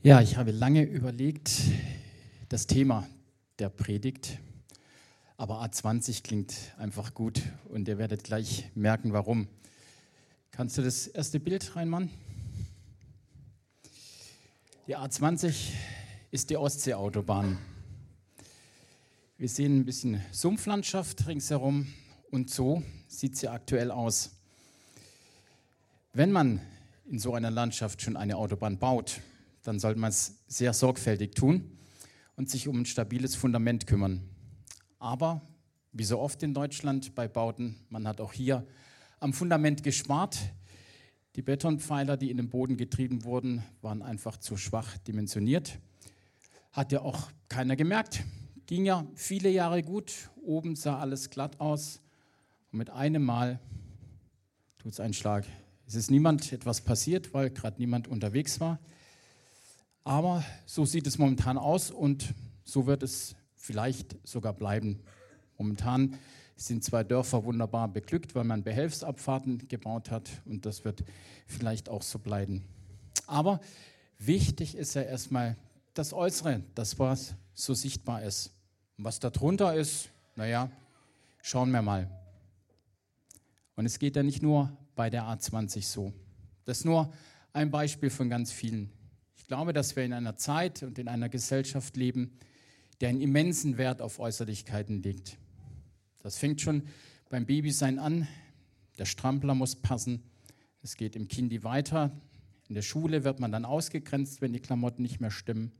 Ja, ich habe lange überlegt, das Thema der Predigt, aber A20 klingt einfach gut und ihr werdet gleich merken, warum. Kannst du das erste Bild reinmachen? Die A20 ist die Ostseeautobahn. Wir sehen ein bisschen Sumpflandschaft ringsherum und so sieht sie aktuell aus. Wenn man in so einer Landschaft schon eine Autobahn baut, dann sollte man es sehr sorgfältig tun und sich um ein stabiles Fundament kümmern. Aber wie so oft in Deutschland bei Bauten, man hat auch hier am Fundament gespart. Die Betonpfeiler, die in den Boden getrieben wurden, waren einfach zu schwach dimensioniert. Hat ja auch keiner gemerkt. Ging ja viele Jahre gut, oben sah alles glatt aus und mit einem Mal tut es einen Schlag. Es ist niemand etwas passiert, weil gerade niemand unterwegs war. Aber so sieht es momentan aus und so wird es vielleicht sogar bleiben. Momentan sind 2 Dörfer wunderbar beglückt, weil man Behelfsabfahrten gebaut hat und das wird vielleicht auch so bleiben. Aber wichtig ist ja erstmal das Äußere, das was so sichtbar ist. Und was darunter ist, naja, schauen wir mal. Und es geht ja nicht nur bei der A20 so. Das ist nur ein Beispiel von ganz vielen. Ich glaube, dass wir in einer Zeit und in einer Gesellschaft leben, die einen immensen Wert auf Äußerlichkeiten legt. Das fängt schon beim Babysein an. Der Strampler muss passen. Es geht im Kindi weiter. In der Schule wird man dann ausgegrenzt, wenn die Klamotten nicht mehr stimmen.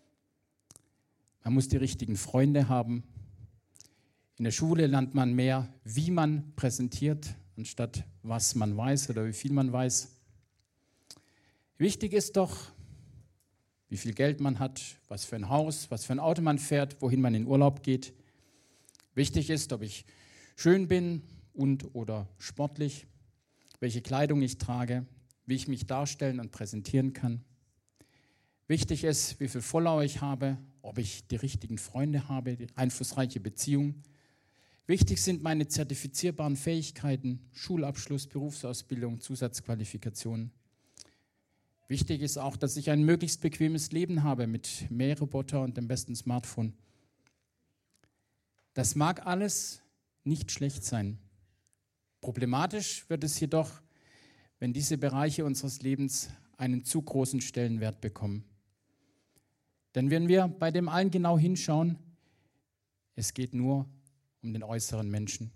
Man muss die richtigen Freunde haben. In der Schule lernt man mehr, wie man präsentiert, anstatt was man weiß oder wie viel man weiß. Wichtig ist doch, wie viel Geld man hat, was für ein Haus, was für ein Auto man fährt, wohin man in Urlaub geht. Wichtig ist, ob ich schön bin und oder sportlich, welche Kleidung ich trage, wie ich mich darstellen und präsentieren kann. Wichtig ist, wie viel Follower ich habe, ob ich die richtigen Freunde habe, die einflussreiche Beziehungen. Wichtig sind meine zertifizierbaren Fähigkeiten, Schulabschluss, Berufsausbildung, Zusatzqualifikationen. Wichtig ist auch, dass ich ein möglichst bequemes Leben habe mit Mähroboter und dem besten Smartphone. Das mag alles nicht schlecht sein. Problematisch wird es jedoch, wenn diese Bereiche unseres Lebens einen zu großen Stellenwert bekommen. Denn wenn wir bei dem allen genau hinschauen, es geht nur um den äußeren Menschen.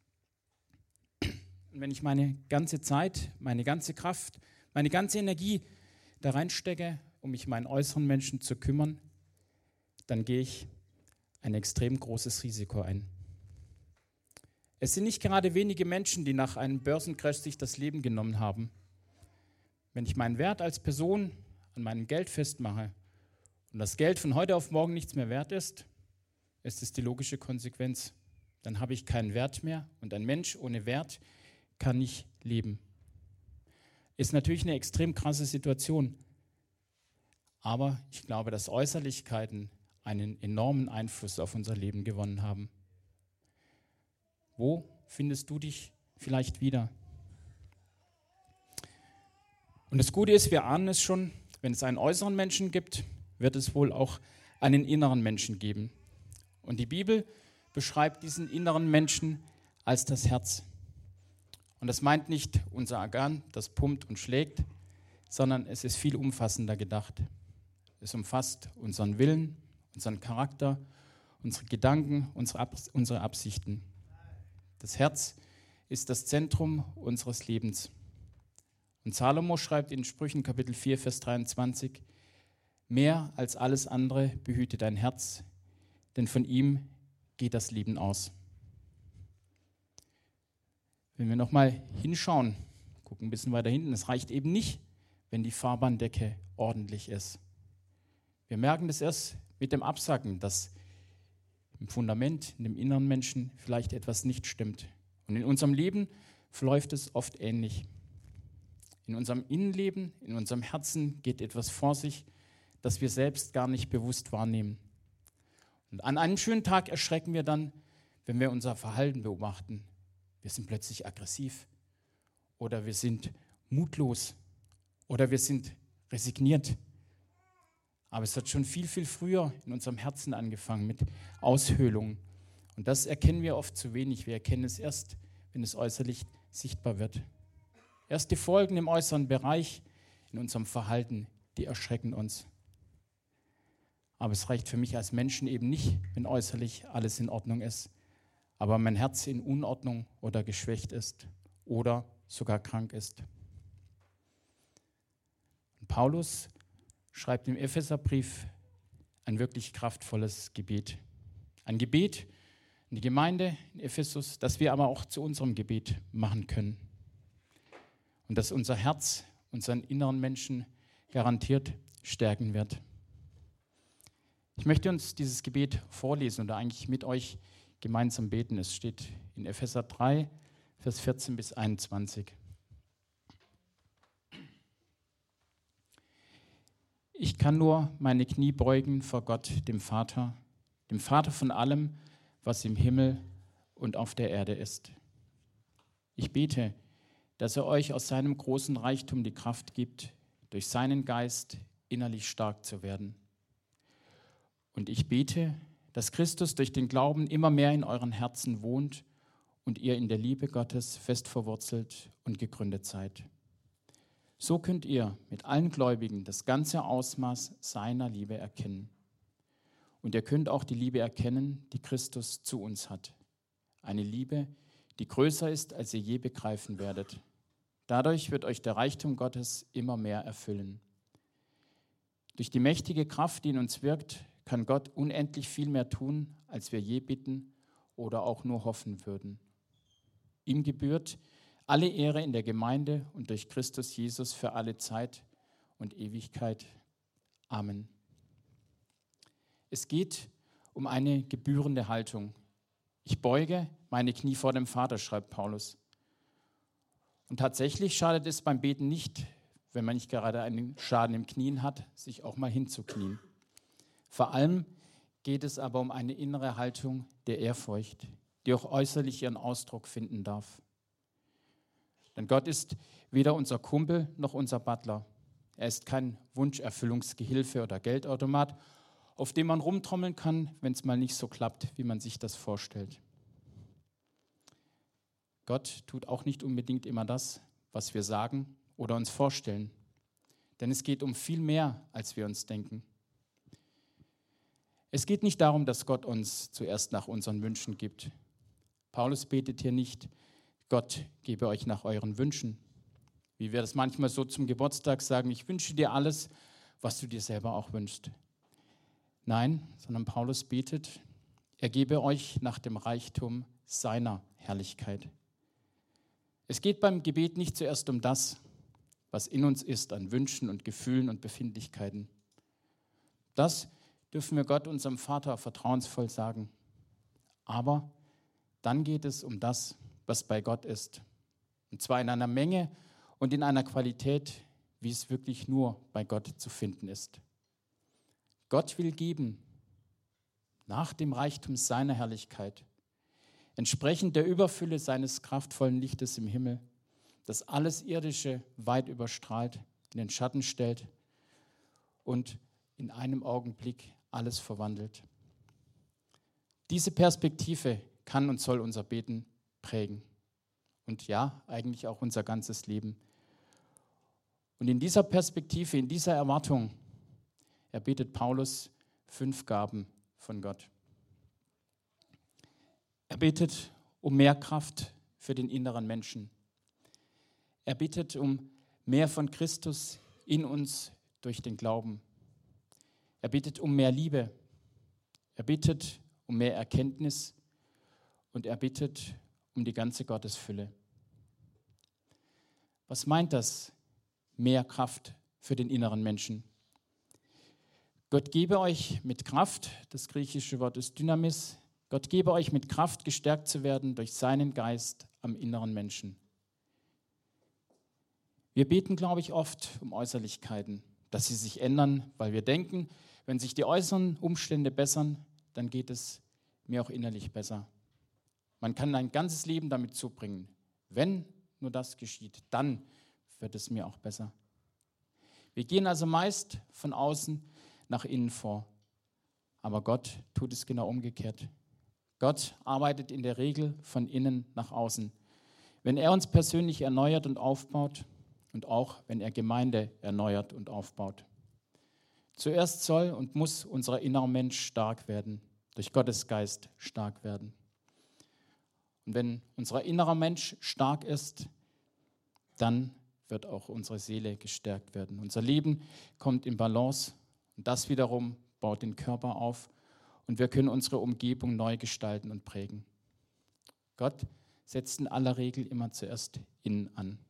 Und wenn ich meine ganze Zeit, meine ganze Kraft, meine ganze Energie da reinstecke, um mich um meinen äußeren Menschen zu kümmern, dann gehe ich ein extrem großes Risiko ein. Es sind nicht gerade wenige Menschen, die nach einem Börsencrash sich das Leben genommen haben. Wenn ich meinen Wert als Person an meinem Geld festmache und das Geld von heute auf morgen nichts mehr wert ist, ist es die logische Konsequenz. Dann habe ich keinen Wert mehr und ein Mensch ohne Wert kann nicht leben. Ist natürlich eine extrem krasse Situation. Aber ich glaube, dass Äußerlichkeiten einen enormen Einfluss auf unser Leben gewonnen haben. Wo findest du dich vielleicht wieder? Und das Gute ist, wir ahnen es schon, wenn es einen äußeren Menschen gibt, wird es wohl auch einen inneren Menschen geben. Und die Bibel beschreibt diesen inneren Menschen als das Herz. Und das meint nicht unser Organ, das pumpt und schlägt, sondern es ist viel umfassender gedacht. Es umfasst unseren Willen, unseren Charakter, unsere Gedanken, unsere Absichten. Das Herz ist das Zentrum unseres Lebens. Und Salomo schreibt in Sprüchen Kapitel 4, Vers 23, mehr als alles andere behüte dein Herz, denn von ihm geht das Leben aus. Wenn wir nochmal hinschauen, gucken ein bisschen weiter hinten, es reicht eben nicht, wenn die Fahrbahndecke ordentlich ist. Wir merken das erst mit dem Absacken, dass im Fundament, in dem inneren Menschen vielleicht etwas nicht stimmt. Und in unserem Leben verläuft es oft ähnlich. In unserem Innenleben, in unserem Herzen geht etwas vor sich, das wir selbst gar nicht bewusst wahrnehmen. Und an einem schönen Tag erschrecken wir dann, wenn wir unser Verhalten beobachten. Wir sind plötzlich aggressiv oder wir sind mutlos oder wir sind resigniert. Aber es hat schon viel, viel früher in unserem Herzen angefangen mit Aushöhlungen. Und das erkennen wir oft zu wenig. Wir erkennen es erst, wenn es äußerlich sichtbar wird. Erst die Folgen im äußeren Bereich, in unserem Verhalten, die erschrecken uns. Aber es reicht für mich als Menschen eben nicht, wenn äußerlich alles in Ordnung ist, aber mein Herz in Unordnung oder geschwächt ist oder sogar krank ist. Und Paulus schreibt im Epheserbrief ein wirklich kraftvolles Gebet. Ein Gebet in die Gemeinde in Ephesus, das wir aber auch zu unserem Gebet machen können. Und das unser Herz, unseren inneren Menschen garantiert stärken wird. Ich möchte uns dieses Gebet vorlesen oder eigentlich mit euch gemeinsam beten. Es steht in Epheser 3, Vers 14 bis 21. Ich kann nur meine Knie beugen vor Gott, dem Vater von allem, was im Himmel und auf der Erde ist. Ich bete, dass er euch aus seinem großen Reichtum die Kraft gibt, durch seinen Geist innerlich stark zu werden. Und ich bete, dass Christus durch den Glauben immer mehr in euren Herzen wohnt und ihr in der Liebe Gottes fest verwurzelt und gegründet seid. So könnt ihr mit allen Gläubigen das ganze Ausmaß seiner Liebe erkennen. Und ihr könnt auch die Liebe erkennen, die Christus zu uns hat. Eine Liebe, die größer ist, als ihr je begreifen werdet. Dadurch wird euch der Reichtum Gottes immer mehr erfüllen. Durch die mächtige Kraft, die in uns wirkt, kann Gott unendlich viel mehr tun, als wir je bitten oder auch nur hoffen würden. Ihm gebührt alle Ehre in der Gemeinde und durch Christus Jesus für alle Zeit und Ewigkeit. Amen. Es geht um eine gebührende Haltung. Ich beuge meine Knie vor dem Vater, schreibt Paulus. Und tatsächlich schadet es beim Beten nicht, wenn man nicht gerade einen Schaden im Knien hat, sich auch mal hinzuknien. Vor allem geht es aber um eine innere Haltung der Ehrfurcht, die auch äußerlich ihren Ausdruck finden darf. Denn Gott ist weder unser Kumpel noch unser Butler. Er ist kein Wunscherfüllungsgehilfe oder Geldautomat, auf dem man rumtrommeln kann, wenn es mal nicht so klappt, wie man sich das vorstellt. Gott tut auch nicht unbedingt immer das, was wir sagen oder uns vorstellen. Denn es geht um viel mehr, als wir uns denken. Es geht nicht darum, dass Gott uns zuerst nach unseren Wünschen gibt. Paulus betet hier nicht, Gott gebe euch nach euren Wünschen. Wie wir das manchmal so zum Geburtstag sagen, ich wünsche dir alles, was du dir selber auch wünschst. Nein, sondern Paulus betet, er gebe euch nach dem Reichtum seiner Herrlichkeit. Es geht beim Gebet nicht zuerst um das, was in uns ist an Wünschen und Gefühlen und Befindlichkeiten. Das dürfen wir Gott, unserem Vater, vertrauensvoll sagen. Aber dann geht es um das, was bei Gott ist. Und zwar in einer Menge und in einer Qualität, wie es wirklich nur bei Gott zu finden ist. Gott will geben, nach dem Reichtum seiner Herrlichkeit, entsprechend der Überfülle seines kraftvollen Lichtes im Himmel, das alles Irdische weit überstrahlt, in den Schatten stellt und in einem Augenblick alles verwandelt. Diese Perspektive kann und soll unser Beten prägen. Und ja, eigentlich auch unser ganzes Leben. Und in dieser Perspektive, in dieser Erwartung, erbittet Paulus 5 Gaben von Gott. Er bittet um mehr Kraft für den inneren Menschen. Er bittet um mehr von Christus in uns durch den Glauben. Er bittet um mehr Liebe. Er bittet um mehr Erkenntnis und er bittet um die ganze Gottesfülle. Was meint das? Mehr Kraft für den inneren Menschen. Gott gebe euch mit Kraft, das griechische Wort ist Dynamis, Gott gebe euch mit Kraft gestärkt zu werden durch seinen Geist am inneren Menschen. Wir beten, glaube ich, oft um Äußerlichkeiten, dass sie sich ändern, weil wir denken, wenn sich die äußeren Umstände bessern, dann geht es mir auch innerlich besser. Man kann ein ganzes Leben damit zubringen. Wenn nur das geschieht, dann wird es mir auch besser. Wir gehen also meist von außen nach innen vor. Aber Gott tut es genau umgekehrt. Gott arbeitet in der Regel von innen nach außen. Wenn er uns persönlich erneuert und aufbaut und auch wenn er Gemeinde erneuert und aufbaut. Zuerst soll und muss unser innerer Mensch stark werden, durch Gottes Geist stark werden. Und wenn unser innerer Mensch stark ist, dann wird auch unsere Seele gestärkt werden. Unser Leben kommt in Balance und das wiederum baut den Körper auf und wir können unsere Umgebung neu gestalten und prägen. Gott setzt in aller Regel immer zuerst innen an.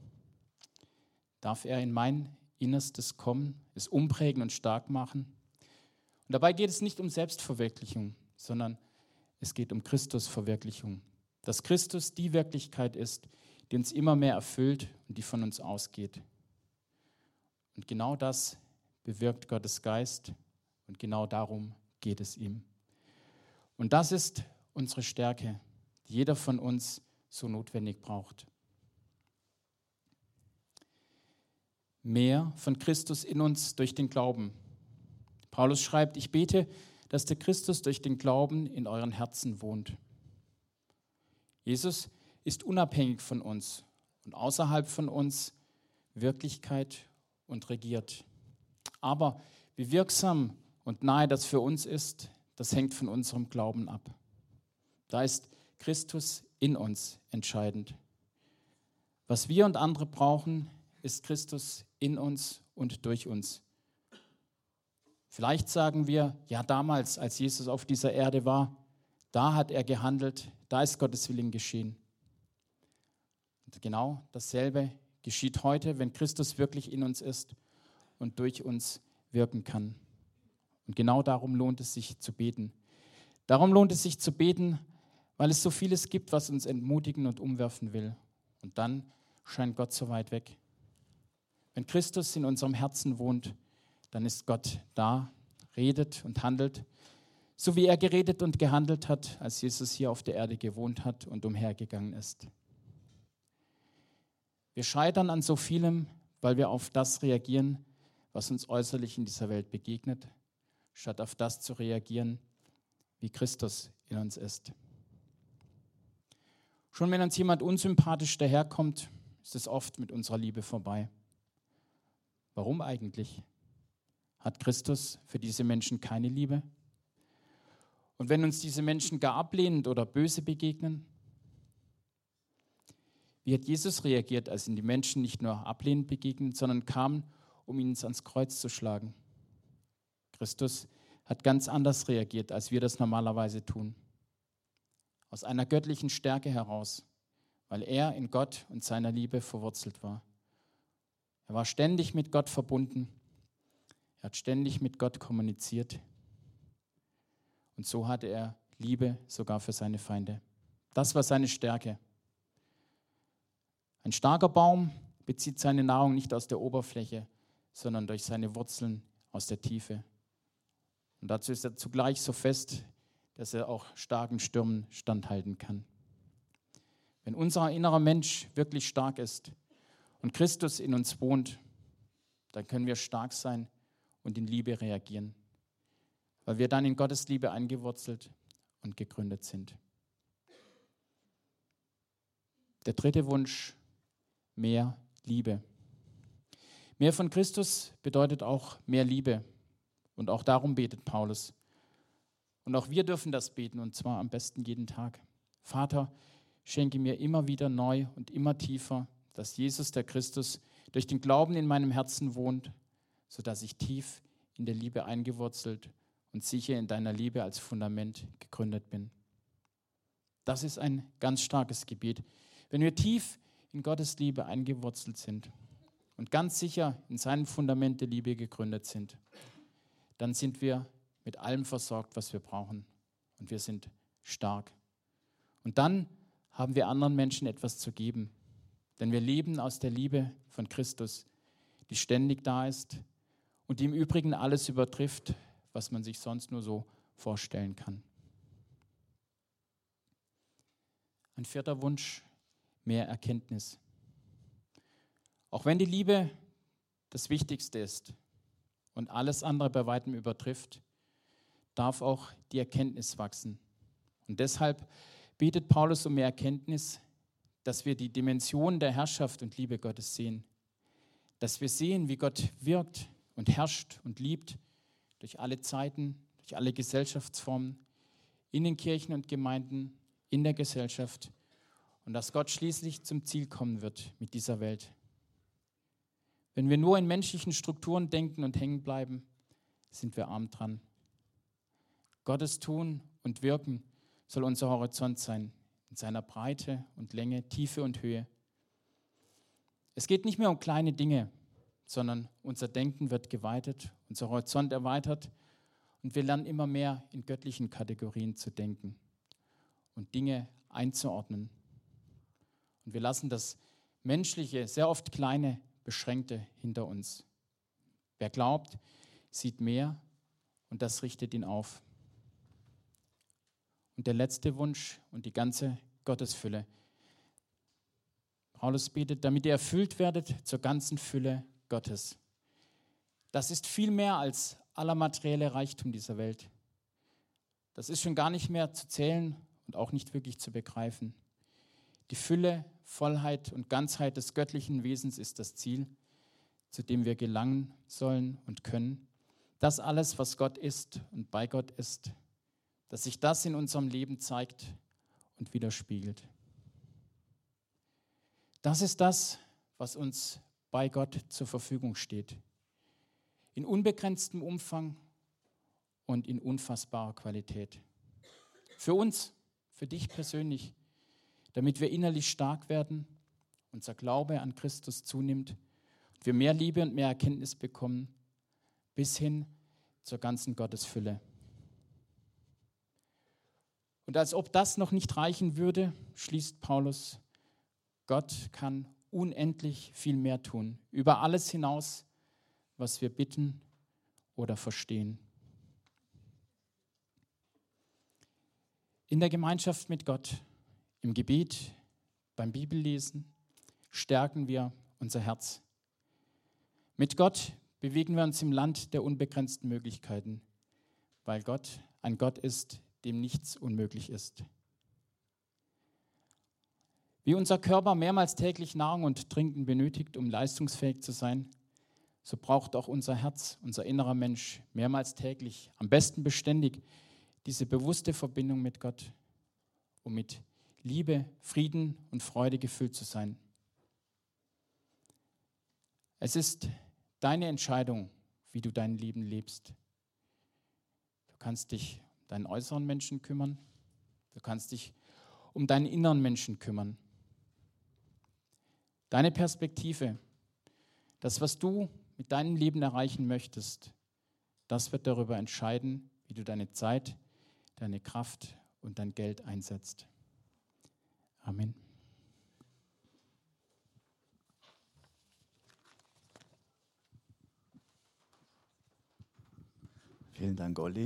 Darf er in mein Innerstes kommen, es umprägen und stark machen? Und dabei geht es nicht um Selbstverwirklichung, sondern es geht um Christusverwirklichung. Dass Christus die Wirklichkeit ist, die uns immer mehr erfüllt und die von uns ausgeht. Und genau das bewirkt Gottes Geist und genau darum geht es ihm. Und das ist unsere Stärke, die jeder von uns so notwendig braucht. Mehr von Christus in uns durch den Glauben. Paulus schreibt, ich bete, dass der Christus durch den Glauben in euren Herzen wohnt. Jesus ist unabhängig von uns und außerhalb von uns Wirklichkeit und regiert. Aber wie wirksam und nahe das für uns ist, das hängt von unserem Glauben ab. Da ist Christus in uns entscheidend. Was wir und andere brauchen, ist Christus in uns und durch uns. Vielleicht sagen wir, ja damals, als Jesus auf dieser Erde war, da hat er gehandelt, da ist Gottes Willen geschehen. Und genau dasselbe geschieht heute, wenn Christus wirklich in uns ist und durch uns wirken kann. Und genau darum lohnt es sich zu beten. Darum lohnt es sich zu beten, weil es so vieles gibt, was uns entmutigen und umwerfen will. Und dann scheint Gott so weit weg. Wenn Christus in unserem Herzen wohnt, dann ist Gott da, redet und handelt, so wie er geredet und gehandelt hat, als Jesus hier auf der Erde gewohnt hat und umhergegangen ist. Wir scheitern an so vielem, weil wir auf das reagieren, was uns äußerlich in dieser Welt begegnet, statt auf das zu reagieren, wie Christus in uns ist. Schon wenn uns jemand unsympathisch daherkommt, ist es oft mit unserer Liebe vorbei. Warum eigentlich? Hat Christus für diese Menschen keine Liebe? Und wenn uns diese Menschen gar ablehnend oder böse begegnen? Wie hat Jesus reagiert, als ihm die Menschen nicht nur ablehnend begegnen, sondern kamen, um ihn ans Kreuz zu schlagen? Christus hat ganz anders reagiert, als wir das normalerweise tun. Aus einer göttlichen Stärke heraus, weil er in Gott und seiner Liebe verwurzelt war. Er war ständig mit Gott verbunden. Er hat ständig mit Gott kommuniziert. Und so hatte er Liebe sogar für seine Feinde. Das war seine Stärke. Ein starker Baum bezieht seine Nahrung nicht aus der Oberfläche, sondern durch seine Wurzeln aus der Tiefe. Und dazu ist er zugleich so fest, dass er auch starken Stürmen standhalten kann. Wenn unser innerer Mensch wirklich stark ist und Christus in uns wohnt, dann können wir stark sein und in Liebe reagieren, weil wir dann in Gottes Liebe eingewurzelt und gegründet sind. Der dritte Wunsch, mehr Liebe. Mehr von Christus bedeutet auch mehr Liebe. Und auch darum betet Paulus. Und auch wir dürfen das beten, und zwar am besten jeden Tag. Vater, schenke mir immer wieder neu und immer tiefer, dass Jesus, der Christus, durch den Glauben in meinem Herzen wohnt, sodass ich tief in der Liebe eingewurzelt und sicher in deiner Liebe als Fundament gegründet bin. Das ist ein ganz starkes Gebet. Wenn wir tief in Gottes Liebe eingewurzelt sind und ganz sicher in seinem Fundament der Liebe gegründet sind, dann sind wir mit allem versorgt, was wir brauchen. Und wir sind stark. Und dann haben wir anderen Menschen etwas zu geben. Denn wir leben aus der Liebe von Christus, die ständig da ist und die im Übrigen alles übertrifft, was man sich sonst nur so vorstellen kann. Ein vierter Wunsch, mehr Erkenntnis. Auch wenn die Liebe das Wichtigste ist und alles andere bei weitem übertrifft, darf auch die Erkenntnis wachsen. Und deshalb betet Paulus um mehr Erkenntnis, dass wir die Dimension der Herrschaft und Liebe Gottes sehen. Dass wir sehen, wie Gott wirkt und herrscht und liebt durch alle Zeiten, durch alle Gesellschaftsformen, in den Kirchen und Gemeinden, in der Gesellschaft und dass Gott schließlich zum Ziel kommen wird mit dieser Welt. Wenn wir nur in menschlichen Strukturen denken und hängen bleiben, sind wir arm dran. Gottes Tun und Wirken soll unser Horizont sein, in seiner Breite und Länge, Tiefe und Höhe. Es geht nicht mehr um kleine Dinge, sondern unser Denken wird geweitet, unser Horizont erweitert und wir lernen immer mehr in göttlichen Kategorien zu denken und Dinge einzuordnen. Und wir lassen das Menschliche, sehr oft Kleine, Beschränkte hinter uns. Wer glaubt, sieht mehr und das richtet ihn auf. Und der letzte Wunsch und die ganze Gottesfülle. Paulus betet, damit ihr erfüllt werdet zur ganzen Fülle Gottes. Das ist viel mehr als aller materielle Reichtum dieser Welt. Das ist schon gar nicht mehr zu zählen und auch nicht wirklich zu begreifen. Die Fülle, Vollheit und Ganzheit des göttlichen Wesens ist das Ziel, zu dem wir gelangen sollen und können. Das alles, was Gott ist und bei Gott ist, dass sich das in unserem Leben zeigt und widerspiegelt. Das ist das, was uns bei Gott zur Verfügung steht. In unbegrenztem Umfang und in unfassbarer Qualität. Für uns, für dich persönlich, damit wir innerlich stark werden, unser Glaube an Christus zunimmt und wir mehr Liebe und mehr Erkenntnis bekommen, bis hin zur ganzen Gottesfülle. Und als ob das noch nicht reichen würde, schließt Paulus, Gott kann unendlich viel mehr tun, über alles hinaus, was wir bitten oder verstehen. In der Gemeinschaft mit Gott, im Gebet, beim Bibellesen, stärken wir unser Herz. Mit Gott bewegen wir uns im Land der unbegrenzten Möglichkeiten, weil Gott ein Gott ist, dem nichts unmöglich ist. Wie unser Körper mehrmals täglich Nahrung und Trinken benötigt, um leistungsfähig zu sein, so braucht auch unser Herz, unser innerer Mensch mehrmals täglich, am besten beständig, diese bewusste Verbindung mit Gott, um mit Liebe, Frieden und Freude gefüllt zu sein. Es ist deine Entscheidung, wie du dein Leben lebst. Du kannst dich um deinen äußeren Menschen kümmern, du kannst dich um deinen inneren Menschen kümmern. Deine Perspektive, das, was du mit deinem Leben erreichen möchtest, das wird darüber entscheiden, wie du deine Zeit, deine Kraft und dein Geld einsetzt. Amen. Vielen Dank, Olli.